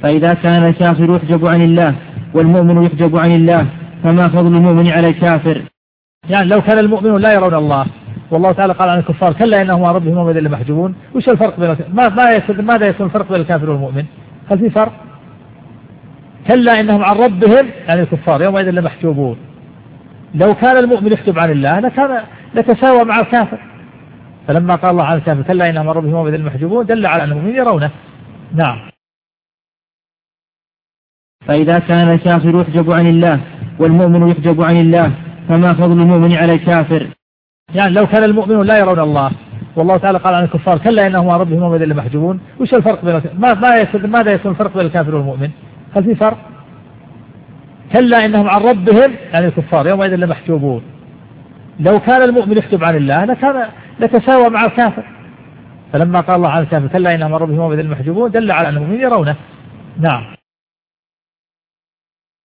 فإذا كان الكافر يحجب عن الله والمؤمن يحجب عن الله فما فضل المؤمن على الكافر؟ يعني لو كان المؤمنون لا يرون الله والله تعالى قال عن الكفار كلا إنهم عن ربهم يومئذ لمحجوبون، وش الفرق بين ماذا يكون الفرق بين الكافر والمؤمن؟ هل في فرق؟ كلا إنهم عن ربهم يعني الكفار يومئذ لمحجوبون. لو كان المؤمن يحجب عن الله لتساوى مع الكافر، فلما قال الله عن الكافر كلا إنهم عن ربهم يومئذ لمحجوبون دل على أن المؤمنين يرونه. نعم. فإذا كان الكافر يحجب عن الله والمؤمن يحجب عن الله فما فضل المؤمن على الكافر؟ يعني لو كان المؤمنون لا يرون الله والله تعالى قال عن الكفار كلا إنهم عن ربهم يومئذ لمحجوبون، وش الفرق بين ماذا يكون الفرق بين الكافر والمؤمن؟ هل في فرق؟ كلا إنهم عن ربهم يعني الكفار يومئذ لمحجوبون. لو كان المؤمن يحجب عن الله لتساوى مع الكافر، فلما قال الله عن الكافر كلا إنهم عن ربهم يومئذ لمحجوبون دل على أن المؤمنين يرونه. نعم.